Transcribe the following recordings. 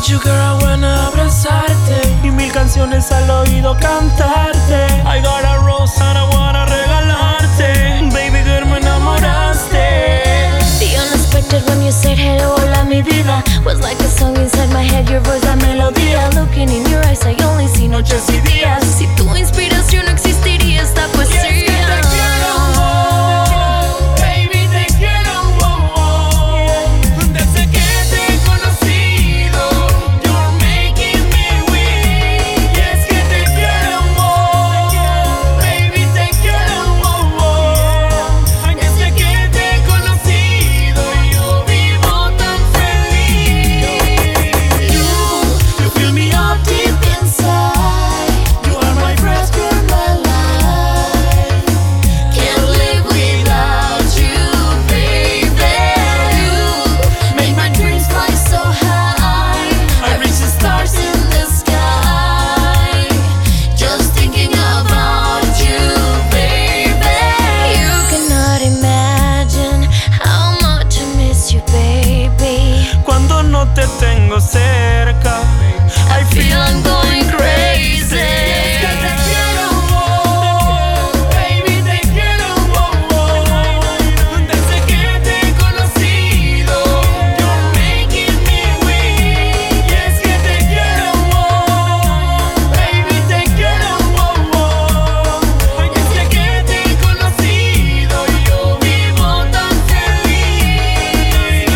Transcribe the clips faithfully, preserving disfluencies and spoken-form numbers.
you, girl, I wanna abrazarte y mil canciones al oído cantarte. I got a rose and I wanna regalarte. Baby girl, me enamoraste. The unexpected when you said hello, hola mi vida, was like a song inside my head, your voice la melodía. Looking in your eyes I only see noches y días. Si tu inspiración no existiría esta poesía. Y es que te quiero, oh, baby, te quiero, oh, oh. Desde que te he conocido, you're making me weak. Y es que te quiero, oh, baby, te quiero, oh, oh. Desde que te he conocido, yo vivo tan feliz. You, you fill me up deep inside. You are my breath, you're my life. Can't live without you, baby. You make my dreams fly so high. I reach the stars in the sky, just thinking about you, baby. You cannot imagine how much I miss you, baby. Cuando no te tengo cerca, I feel I'm going crazy. es que te quiero, oh, baby, te quiero, oh, oh. Desde que te he conocido, you're making me weak. Y es que te quiero, oh, baby, te quiero, oh, oh. Desde que te he conocido, yo vivo tan feliz.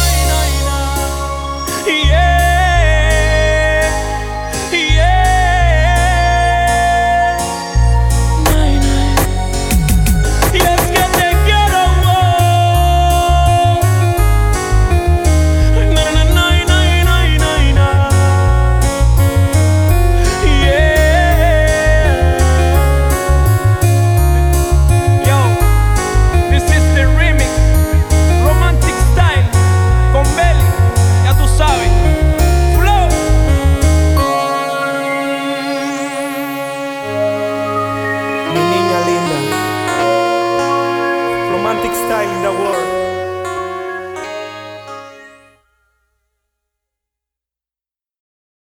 Yeah. Y es que te quiero, oh. Na, na, na, na, na, na, na. Yeah. Yo, this is the remix, Romantic Style, con Belly, ya tú sabes. Flow. Mi niña linda. Romantic Style in the world.